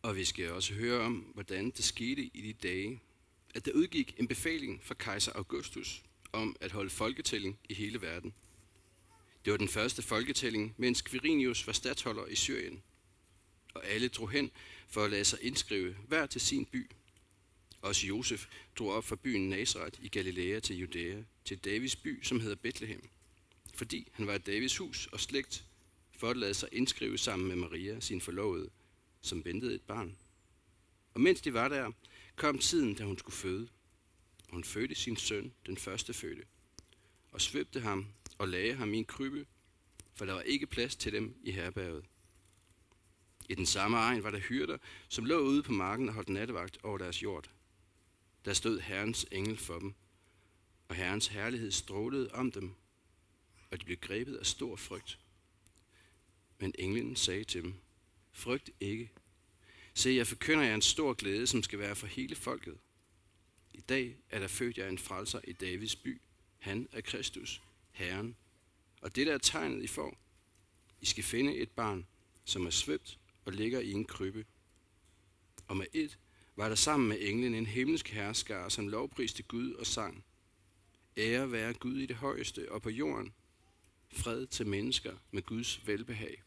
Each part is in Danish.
Og vi skal også høre om, hvordan det skete i de dage, at der udgik en befaling fra kejser Augustus om at holde folketælling i hele verden. Det var den første folketælling, mens Quirinius var stadsholder i Syrien. Og alle drog hen for at lade sig indskrive hver til sin by. Også Josef drog op fra byen Nazaret i Galilea til Judæa, til Davids by, som hedder Bethlehem, fordi han var et Davids hus og slægt, for at lade sig indskrive sammen med Maria, sin forlovede, som ventede et barn. Og mens de var der, kom tiden, da hun skulle føde. Hun fødte sin søn, den førstefødte, og svøbte ham og lagde ham i en krybbe, for der var ikke plads til dem i herberget. I den samme egn var der hyrder, som lå ude på marken og holdt nattevagt over deres jord. Der stod Herrens engel for dem, og Herrens herlighed strålede om dem, og de blev grebet af stor frygt. Men englen sagde til dem: Frygt ikke. Se, jeg forkynder jer en stor glæde, som skal være for hele folket. I dag er der født jer en frelser i Davids by. Han er Kristus, Herren. Og det der er tegnet, I får. I skal finde et barn, som er svøbt og ligger i en krybbe. Og med et var der sammen med englen en himmelsk herskare, som lovpriste Gud og sang: Ære være Gud i det højeste, og på jorden fred til mennesker med Guds velbehag.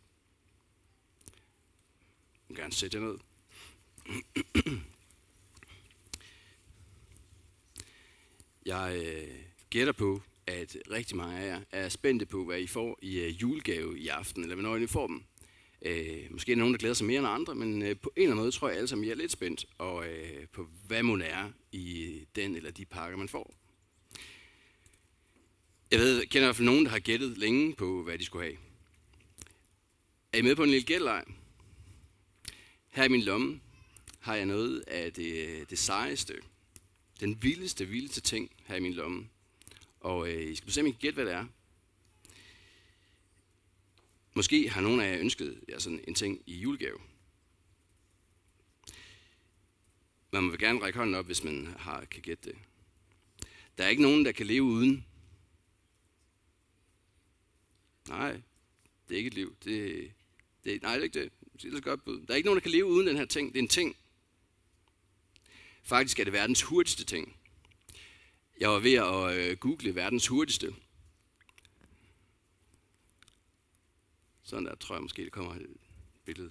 Jeg vil gerne sætte jer ned. Jeg gætter på, at rigtig mange af jer er spændte på, hvad I får i julegave i aften, eller hvornår I får dem. Måske er der nogen, der glæder sig mere end andre, men på en eller anden måde tror jeg alle sammen, I er lidt spændt på, hvad mon er i den eller de pakker, man får. Jeg kender i hvert fald nogen, der har gættet længe på, hvad de skulle have. Er I med på en lille gættelej? Her i min lomme har jeg noget af det sejeste, den vildeste ting her i min lomme. Og I skal se, om I kan gætte, hvad det er. Måske har nogen af jer ønsket jer sådan en ting i julegave. Man må gerne række hånden op, hvis man kan gætte det. Der er ikke nogen, der kan leve uden. Nej, det er ikke et liv. Nej, det er ikke det. Det er godt bud. Der er ikke nogen, der kan leve uden den her ting. Det er en ting. Faktisk er det verdens hurtigste ting. Jeg var ved at google verdens hurtigste. Sådan der tror jeg måske, det kommer et billede.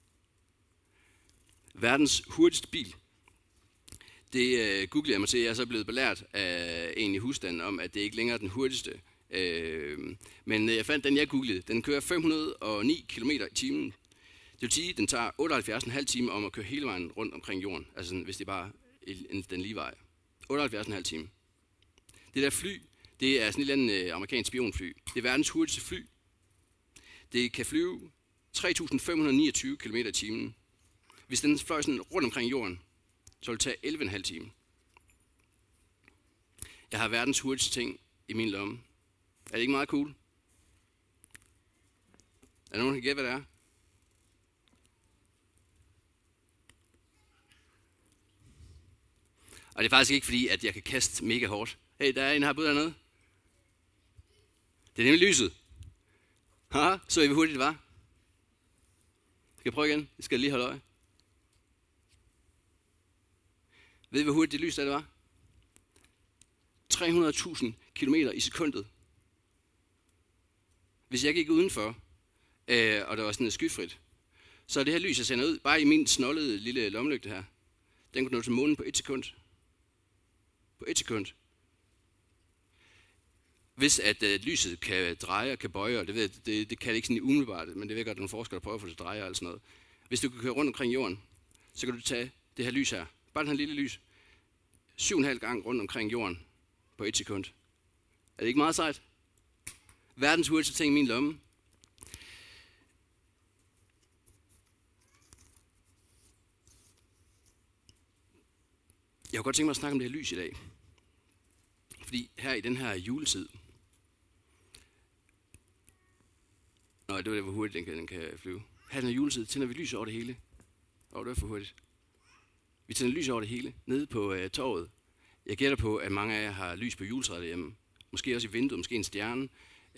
Verdens hurtigste bil. Det googlede jeg mig til. Jeg er så blevet belært af en i husstanden om, at det ikke længere er den hurtigste. Men jeg fandt den, jeg googlede. Den kører 509 km i timen. Det vil sige, at den tager 78,5 timer om at køre hele vejen rundt omkring jorden. Altså hvis det bare er den lige vej. 78,5 timer. Det der fly, det er sådan et eller andet amerikansk spionfly. Det er verdens hurtigste fly. Det kan flyve 3.529 km i timen. Hvis den fløj sådan rundt omkring jorden, så vil det tage 11,5 timer. Jeg har verdens hurtigste ting i min lomme. Er det ikke meget cool? Er der nogen, der kan gætte, hvad det er? Og det er faktisk ikke fordi, at jeg kan kaste mega hårdt. Hey, der er en her på dernede. Det er nemlig lyset. Haha, så I hvor hurtigt det var? Skal jeg prøve igen? Jeg skal lige holde øje. Ved I, hvor hurtigt det lys det var? 300.000 kilometer i sekundet. Hvis jeg gik udenfor, og der var sådan skyfrit, så er det her lys, jeg sender ud, bare i min snollede lille lommelygte her, den kunne nå til månen på 1 sekund. På 1 sekund. Hvis at lyset kan dreje og kan bøje, og det kan det ikke sådan umiddelbart, men det ved jeg godt, at nogle forskere prøver at få det at dreje og sådan noget. Hvis du kan køre rundt omkring jorden, så kan du tage det her lys her, bare den her lille lys, 7,5 gange rundt omkring jorden på 1 sekund. Er det ikke meget sejt? Verdens hurtigste ting i min lomme. Jeg kunne godt tænke mig at snakke om det her lys i dag. Fordi her i den her juletid, det var hvor hurtigt den kan flyve. Her i den her juletid tænder vi lys over det hele. Det var for hurtigt. Vi tænder lys over det hele, nede på torvet. Jeg gætter på, at mange af jer har lys på juletræet derhjemme. Måske også i vinduet, måske en stjerne.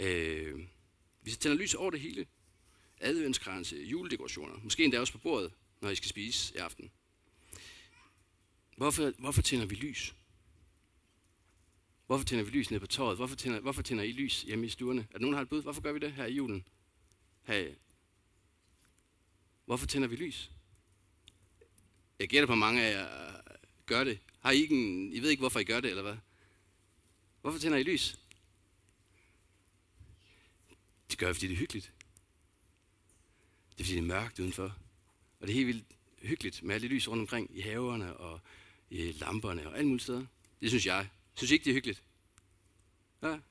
Vi tænder lys over det hele. Adventskranse, juledekorationer. Måske endda også på bordet. når I skal spise i aften. Hvorfor tænder vi lys? Hvorfor tænder vi lys nede på torvet? Hvorfor tænder I lys hjemme i stuerne? Er der nogen, der har et bud? Hvorfor gør vi det her i julen? Hey. Hvorfor tænder vi lys? Jeg gætter på, mange af jer gør det. Har I ikke I ved ikke, hvorfor I gør det, eller hvad? Hvorfor tænder I lys? Det gør jeg, fordi det er hyggeligt. Det er, fordi det er mørkt udenfor. Og det er helt vildt hyggeligt med alle de lys rundt omkring i haverne og i lamperne og alle mulige steder. Det synes jeg. Synes I ikke, det er hyggeligt? Ja.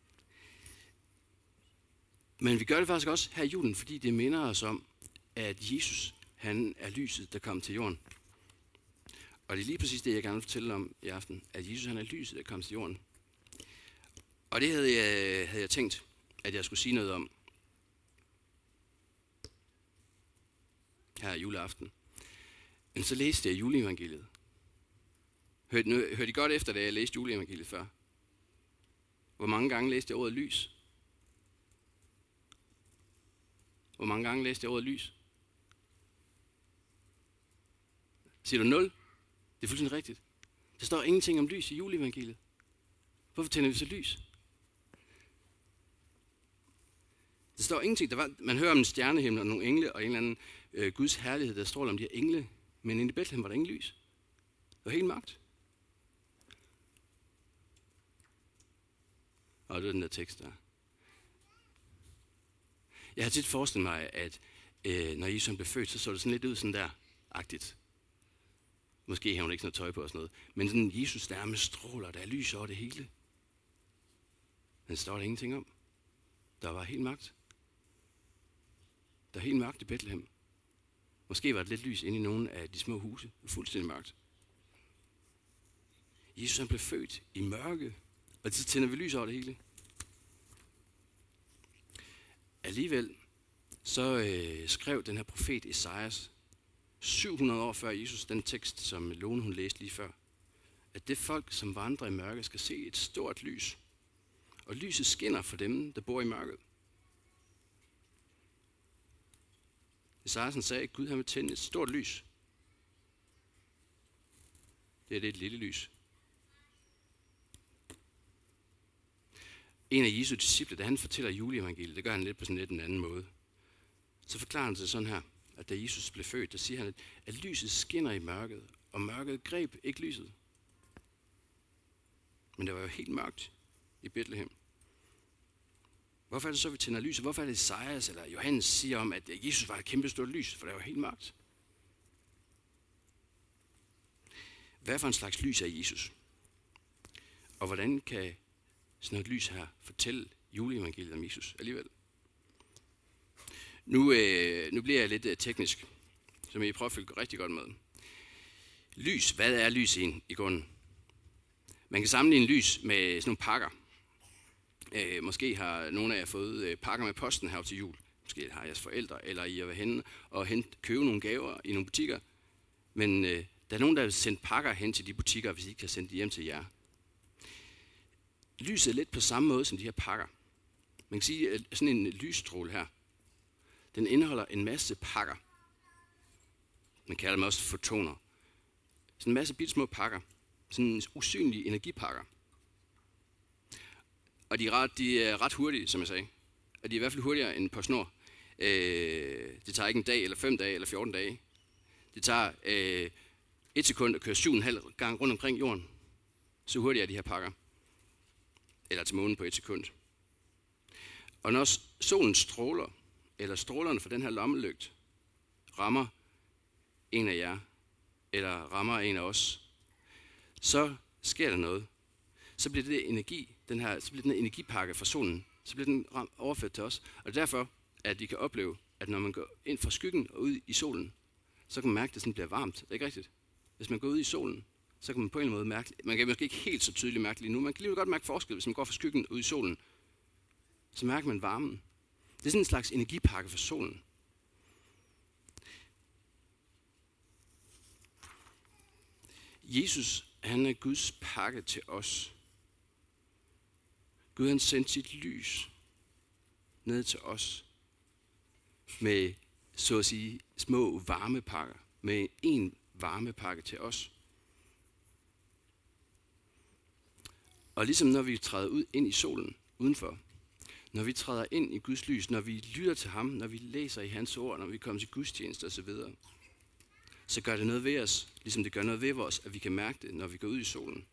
Men vi gør det faktisk også her i julen, fordi det minder os om, at Jesus, han er lyset, der kom til jorden. Og det er lige præcis det, jeg gerne vil fortælle om i aften, at Jesus, han er lyset, der kom til jorden. Og det havde jeg tænkt, at jeg skulle sige noget om her juleaften. Men så læste jeg juleevangeliet. Hørte I godt efter, da jeg læste juleevangeliet før? Hvor mange gange læste jeg ordet lys? Hvor mange gange læste jeg ordet lys? Siger du 0? Det er fuldstændig rigtigt. Der står ingenting om lys i juleevangeliet. Hvorfor tænder vi så lys? Der står ingenting. Man hører om en stjernehimmel og nogle engle og en eller anden Guds herlighed, der stråler om de her engle. Men inde i Bethlehem var der ingen lys. Det var helt mørkt. Og det er den der tekst der. Jeg har tit forestillet mig, at når Jesus blev født, så det sådan lidt ud sådan der-agtigt. Måske har hun ikke sådan noget tøj på og sådan noget. Men sådan Jesus der med stråler, der er lys over det hele. Men står der ingenting om. Der var helt mørkt. Der er helt mørkt i Bethlehem. Måske var der lidt lys inde i nogle af de små huse. Fuldstændig mørkt. Jesus han blev født i mørke. Og så tænder vi lys over det hele. Alligevel så skrev den her profet Esajas 700 år før Jesus den tekst, som Lone hun læste lige før, at det folk, som vandrer i mørke, skal se et stort lys. Og lyset skinner for dem, der bor i mørket. Esajas sagde, at Gud han vil tænde et stort lys. Det er et lille lys. En af Jesu disciple, da han fortæller juleevangeliet, det gør han lidt på sådan lidt en anden måde. Så forklarer han sig sådan her, at da Jesus blev født, der siger han, at lyset skinner i mørket, og mørket greb ikke lyset. Men det var jo helt mørkt i Bethlehem. Hvorfor er det så, vi tænder lyset? Hvorfor er det Esajas eller Johannes siger om, at Jesus var et kæmpe stort lys, for det var helt mørkt? Hvad for en slags lys er Jesus? Og hvordan kan sådan noget lys her fortælle juleevangeliet om Jesus alligevel? Nu bliver jeg lidt teknisk, som I prøver at følge rigtig godt med. Lys, hvad er lys i grunden? Man kan sammenligne lys med sådan nogle pakker. Måske har nogle af jer fået pakker med posten her til jul. Måske har jeres forældre, eller I er henne og købe nogle gaver i nogle butikker. Men der er nogen, der vil sende pakker hen til de butikker, hvis I ikke kan sende dem hjem til jer. Lyset er lidt på samme måde som de her pakker. Man kan sige, at sådan en lysstråle her, den indeholder en masse pakker. Man kalder dem også fotoner. Sådan en masse bitte små pakker. Sådan usynlige energipakker. Og de er ret hurtige, som jeg sagde. Og de er i hvert fald hurtigere end på snor. Det tager ikke en dag, eller 5 dage, eller 14 dage. Det tager 1 sekund at køre 7,5 gange rundt omkring jorden. Så hurtigt er de her pakker. Eller til månen på 1 sekund. Og når solen stråler, eller strålerne fra den her lommelygte, rammer en af jer, eller rammer en af os, så sker der noget. Så bliver det energi, den her energipakke fra solen, så bliver den overført til os. Og det er derfor, at vi kan opleve, at når man går ind fra skyggen og ud i solen, så kan man mærke, at det sådan bliver varmt. Det er ikke rigtigt? Hvis man går ud i solen, så kan man på en eller anden måde mærke, man kan måske ikke helt så tydeligt mærke lige nu, man kan lige godt mærke forskel, hvis man går fra skyggen ud i solen, så mærker man varmen. Det er sådan en slags energipakke fra solen. Jesus, han er Guds pakke til os. Gud han sendte sit lys ned til os med, så at sige, små varmepakker. med en varmepakke til os. Og ligesom når vi træder ud ind i solen udenfor, når vi træder ind i Guds lys, når vi lytter til ham, når vi læser i hans ord, når vi kommer til gudstjeneste osv., så gør det noget ved os, ligesom det gør noget ved os, at vi kan mærke det, når vi går ud i solen.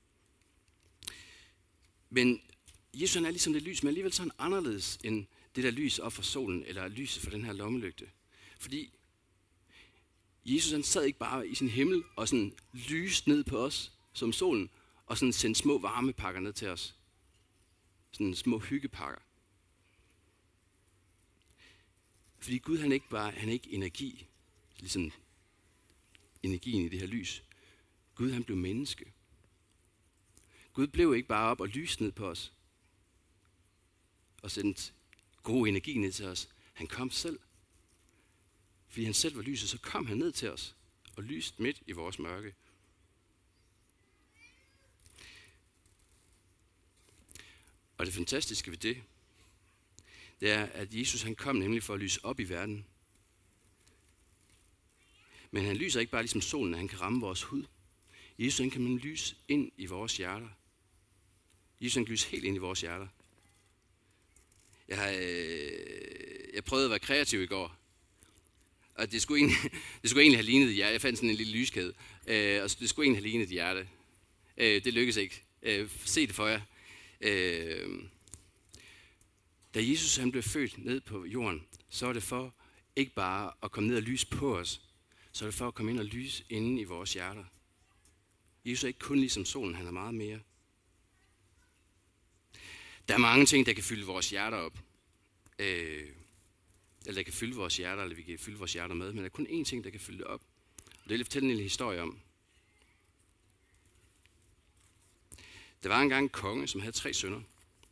Men Jesus han er ligesom det lys, men alligevel så er han anderledes end det der lys op fra solen, eller lyset fra den her lommelygte. Fordi Jesus han sad ikke bare i sin himmel og sådan lyste ned på os som solen, og sådan sendte små varmepakker ned til os. Sådan små hyggepakker. Fordi Gud han er ikke energi, ligesom energien i det her lys. Gud han blev menneske. Gud blev ikke bare op og lyste ned på os, og sendte god energi ned til os. Han kom selv. Fordi han selv var lyset, så kom han ned til os og lyste midt i vores mørke. Og det fantastiske ved det er, at Jesus han kom nemlig for at lyse op i verden. Men han lyser ikke bare ligesom solen, at han kan ramme vores hud. Jesus han kan lyse ind i vores hjerter. Jesus han kan lyse helt ind i vores hjerter. Jeg prøvede at være kreativ i går. Og det skulle egentlig have lignet et hjerte. Jeg fandt sådan en lille lyskæde. Og det skulle egentlig have lignet et hjerte. Det lykkedes ikke. Se det for jer. Da Jesus han blev født ned på jorden, så var det for ikke bare at komme ned og lyse på os, så er det for at komme ind og lyse inde i vores hjerter. Jesus er ikke kun ligesom solen, han er meget mere. Der er mange ting, der kan fylde vores hjerter op. Eller der kan fylde vores hjerter, eller vi kan fylde vores hjerter med, men der er kun én ting, der kan fylde det op. Og det vil jeg fortælle en lille historie om. Der var engang en konge, som havde 3 sønner.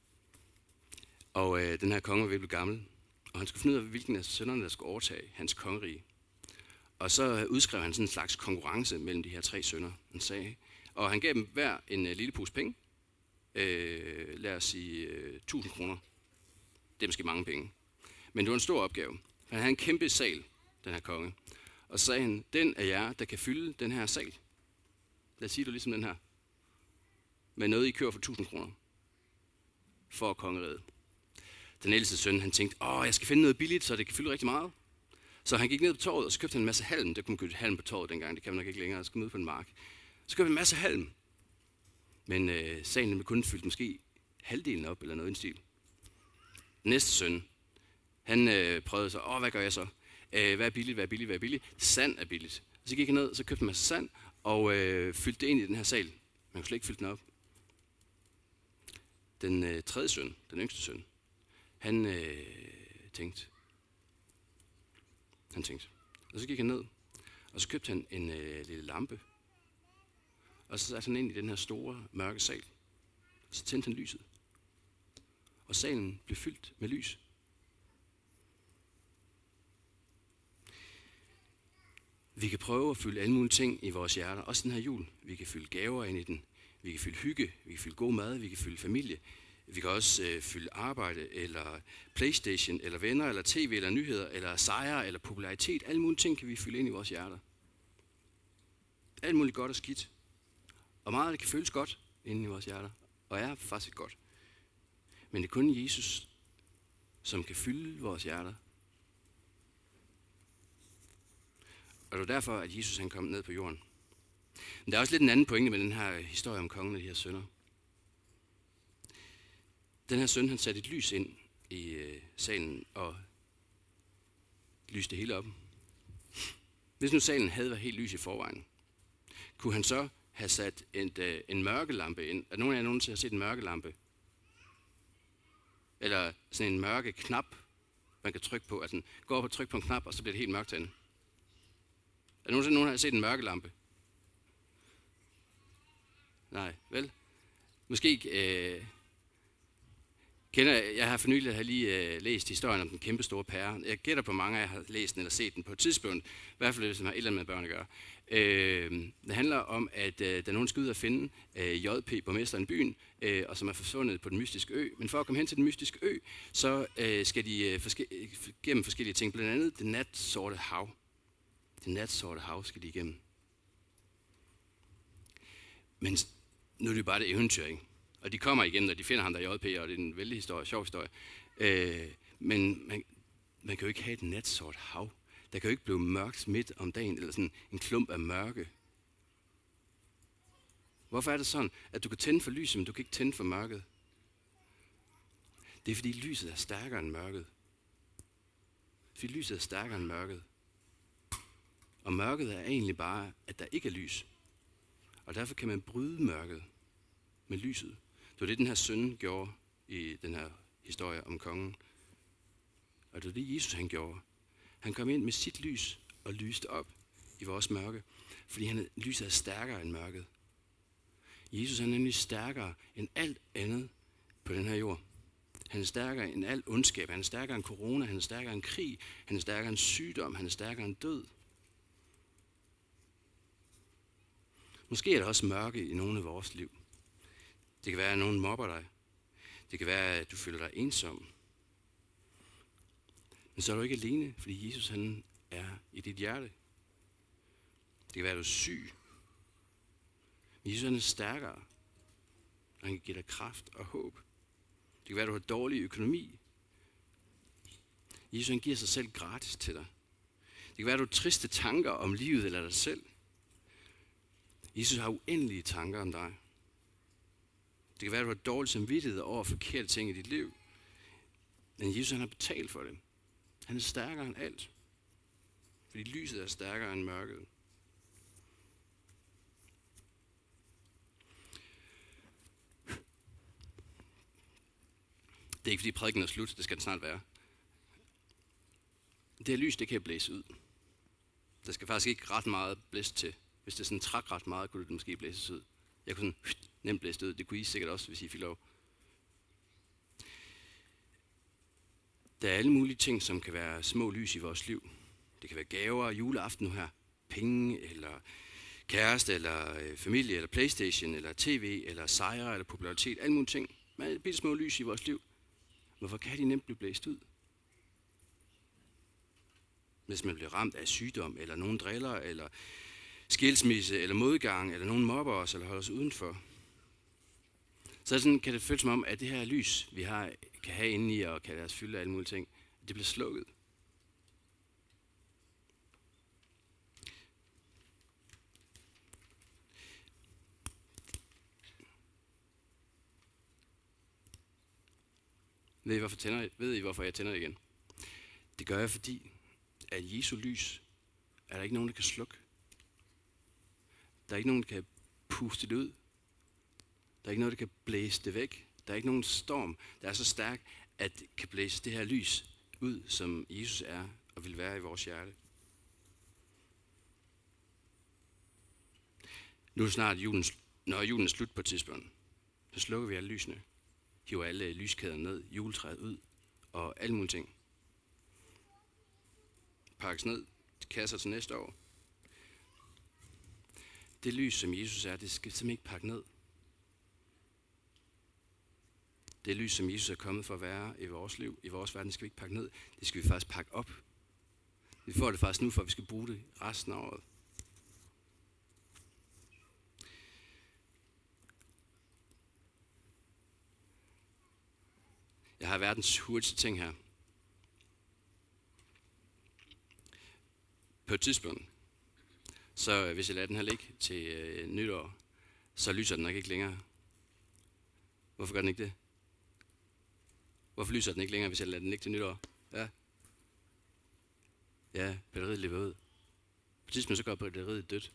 Og den her konge var ved at blive gammel. Og han skulle finde ud af, hvilken af sønnerne, der skulle overtage hans kongerige. Og så udskrev han sådan en slags konkurrence mellem de her 3 sønner. Og han gav dem hver en lille pose penge. Lad os sige 1000 kroner. Det er måske mange penge. Men det var en stor opgave. Han havde en kæmpe sal, den her konge. Og så sagde han, den af jer, der kan fylde den her sal. Lad os sige det ligesom den her. Med noget, I kører for 1000 kroner. For kongeriget. Den ældste søn, han tænkte, jeg skal finde noget billigt, så det kan fylde rigtig meget. Så han gik ned på torvet, og så købte han en masse halm. Der kunne man købe halm på torvet dengang, det kan man nok ikke længere. Så skulle man ud på en mark. Så købte han en masse halm. Men salen blev kun fyldt måske halvdelen op, eller noget i en stil. Den næste søn, han prøvede så, hvad gør jeg så? Hvad er billigt? Sand er billigt. Så gik han ned, så købte en masse sand, og fyldte det ind i den her sal. Man kunne slet ikke fylde den op. Den tredje søn, den yngste søn, han tænkte. Og så gik han ned, og så købte han en lille lampe. Og så satte han ind i den her store, mørke sal. Og så tændte han lyset. Og salen blev fyldt med lys. Vi kan prøve at fylde alle mulige ting i vores hjerter. Også den her jul. Vi kan fylde gaver ind i den. Vi kan fylde hygge. Vi kan fylde god mad. Vi kan fylde familie. Vi kan også fylde arbejde, eller PlayStation, eller venner, eller tv, eller nyheder, eller sejre, eller popularitet. Alle mulige ting kan vi fylde ind i vores hjerter. Alt muligt godt og skidt. Og meget af det kan føles godt inde i vores hjerter. Og er faktisk godt. Men det er kun Jesus, som kan fylde vores hjerter. Og det er derfor, at Jesus han kom ned på jorden. Men der er også lidt en anden pointe med den her historie om kongen og de her sønner. Den her søn, han satte et lys ind i salen og lyste det hele op. Hvis nu salen havde været helt lys i forvejen, kunne han så have sat en mørkelampe ind? Er nogen af jer nogensinde har set en mørkelampe? Eller sådan en mørke knap, man kan trykke på. Altså gå op og trykke på en knap, og så bliver det helt mørkt derinde. Er nogen der har set en mørkelampe? Nej, vel? Måske jeg har for nylig lige læst historien om den kæmpe store pære. Jeg gætter på mange af jer har læst den eller set den på et tidspunkt. I hvert fald, hvis man har et eller andet med børn at gøre. Det handler om, at der nogen skal ud og finde JP, borgmesteren i byen, og som er forsvundet på den mystiske ø. Men for at komme hen til den mystiske ø, så skal de gennem forskellige ting, blandt andet det natsorte hav. Det natsorte hav skal de igennem. Men nu er det jo bare det eventyr, ikke? Og de kommer igen, og de finder ham der i JP, og det er en vældig historie, sjov historie. Men man kan jo ikke have et natsort hav. Der kan jo ikke blive mørkt midt om dagen, eller sådan en klump af mørke. Hvorfor er det sådan, at du kan tænde for lyset, men du kan ikke tænde for mørket? Det er fordi lyset er stærkere end mørket. Fordi lyset er stærkere end mørket. Og mørket er egentlig bare, at der ikke er lys. Og derfor kan man bryde mørket med lyset. Det var det, den her søn gjorde i den her historie om kongen. Og det var det, Jesus han gjorde. Han kom ind med sit lys og lyste op i vores mørke. Fordi lyset er stærkere end mørket. Jesus er nemlig stærkere end alt andet på den her jord. Han er stærkere end al ondskab. Han er stærkere end corona. Han er stærkere end krig. Han er stærkere end sygdom. Han er stærkere end død. Måske er der også mørke i nogle af vores liv. Det kan være, at nogen mobber dig. Det kan være, at du føler dig ensom. Men så er du ikke alene, fordi Jesus han er i dit hjerte. Det kan være, at du er syg. Men Jesus han er stærkere. Og han kan give dig kraft og håb. Det kan være, at du har dårlig økonomi. Jesus han giver sig selv gratis til dig. Det kan være, at du har triste tanker om livet eller dig selv. Jesus har uendelige tanker om dig. Det kan være, at du har dårlig samvittighed over forkerte ting i dit liv. Men Jesus han har betalt for det. Han er stærkere end alt. Fordi lyset er stærkere end mørket. Det er ikke fordi prædiken er slut, det skal den snart være. Det her lys, det kan blæse ud. Der skal faktisk ikke ret meget blæst til. Hvis det sådan trak ret meget, kunne det måske blæses ud. Jeg kunne sådan nemt blæse det ud. Det kunne I sikkert også, hvis I fik lov. Der er alle mulige ting, som kan være små lys i vores liv. Det kan være gaver, juleaften nu her. Penge, eller kæreste, eller familie, eller Playstation, eller tv, eller sejre, eller popularitet. Alle mulige ting. Men bitte små lys i vores liv. Hvorfor kan de nemt blive blæst ud? Hvis man bliver ramt af sygdom, eller nogen driller, eller skilsmisse, eller modgang, eller nogen mobber os, eller holder os udenfor. Så sådan kan det føles som om, at det her lys, vi kan have inde i, og kan lade os fylde af alle mulige ting, det bliver slukket. Ved I, hvorfor jeg tænder det igen? Det gør jeg, fordi at Jesu lys er der ikke nogen, der kan slukke. Der er ikke nogen, der kan puste det ud. Der er ikke noget, der kan blæse det væk. Der er ikke nogen storm, der er så stærk, at det kan blæse det her lys ud, som Jesus er og vil være i vores hjerte. Nu er det snart når julen er slut på et tidspunkt, så slukker vi alle lysene. Hiver alle lyskæderne ned, juletræet ud og alle mulige ting. Pakkes ned, kasser til næste år. Det lys, som Jesus er, det skal simpelthen ikke pakke ned. Det lys, som Jesus er kommet for at være i vores liv, i vores verden, skal vi ikke pakke ned. Det skal vi faktisk pakke op. Vi får det faktisk nu, for at vi skal bruge det resten af året. Jeg har verdens hurtigste ting her. På et tidspunkt, så hvis jeg lader den her ligge til nytår, så lyser den nok ikke længere. Hvorfor gør den ikke det? Hvorfor lyser den ikke længere, hvis jeg lader den ligge til nytår? Ja, batteriet løber ud. På et tidspunkt så går batteriet dødt.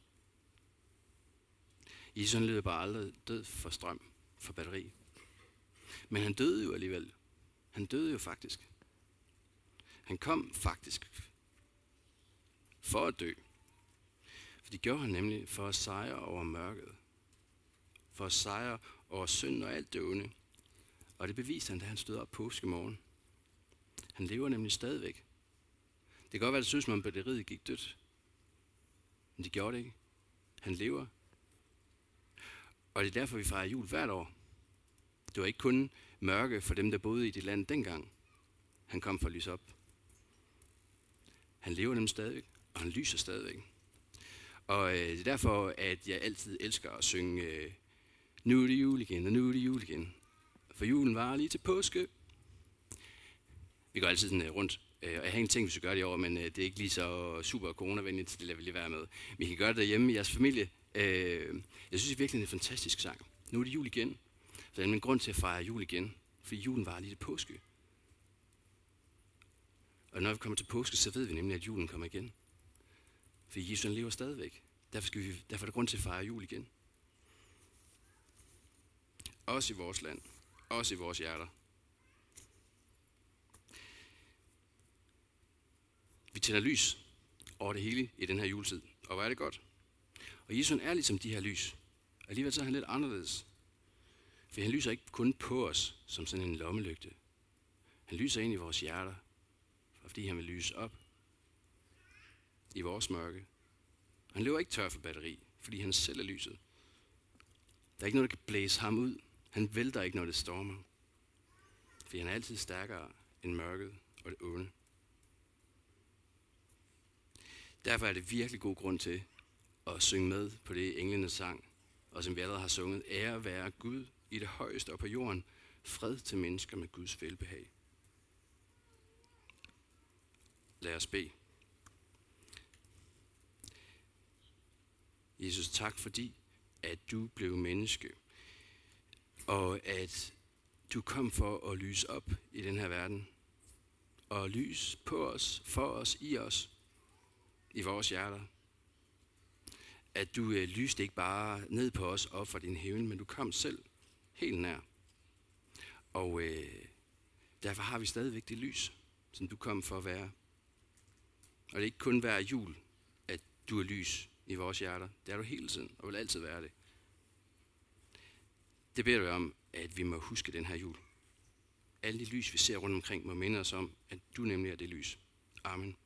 Jesus han løber bare aldrig død for strøm, for batteri. Men han døde jo alligevel. Han døde jo faktisk. Han kom faktisk for at dø. For det gjorde han nemlig for at sejre over mørket. For at sejre over synd og alt det onde. Og det beviste han, da han stod op påskemorgen. Han lever nemlig stadigvæk. Det kan godt være, at det synes, at batteriet gik dødt. Men det gjorde det ikke. Han lever. Og det er derfor, vi fejrer jul hvert år. Det var ikke kun mørke for dem, der boede i det land dengang. Han kom for at lyse op. Han lever nemlig stadigvæk. Og han lyser stadigvæk. Og det er derfor, at jeg altid elsker at synge, nu er det jul igen, og nu er det jul igen. For julen var lige til påske. Vi går altid sådan rundt, og jeg har ikke tænkt, hvis vi gør det i år, men det er ikke lige så super coronavenligt, det lader vi lige være med. Vi kan gøre det derhjemme i jeres familie. Jeg synes virkelig, det er en fantastisk sang. Nu er det jul igen. Så der er en grund til at fejre jul igen, fordi julen var lige til påske. Og når vi kommer til påske, så ved vi nemlig, at julen kommer igen. For Jesus lever stadigvæk. Derfor er der grund til at fejre jul igen. Også i vores land. Også i vores hjerter. Vi tænder lys over det hele i den her juletid. Og hvor er det godt. Og Jesus er ligesom de her lys. Alligevel så er han lidt anderledes. For han lyser ikke kun på os som sådan en lommelygte. Han lyser ind i vores hjerter. Fordi han vil lyse op i vores mørke. Han løber ikke tør for batteri, fordi han selv er lyset. Der er ikke noget, der kan blæse ham ud. Han vælter ikke, når det stormer. Fordi han er altid stærkere end mørket og det onde. Derfor er det virkelig god grund til at synge med på det englenes sang, og som vi allerede har sunget, ære være Gud i det højeste og på jorden, fred til mennesker med Guds velbehag. Lad os bede. Jesus, tak fordi, at du blev menneske, og at du kom for at lyse op i den her verden, og lys på os, for os, i os, i vores hjerter. At du lyste ikke bare ned på os op fra din himmel, men du kom selv helt nær. Og derfor har vi stadigvæk det lys, som du kom for at være. Og det er ikke kun hver jul, at du er lys i vores hjerter. Det er du hele tiden, og vil altid være det. Det beder du om, at vi må huske den her jul. Alle de lys, vi ser rundt omkring, må minde os om, at du nemlig er det lys. Amen.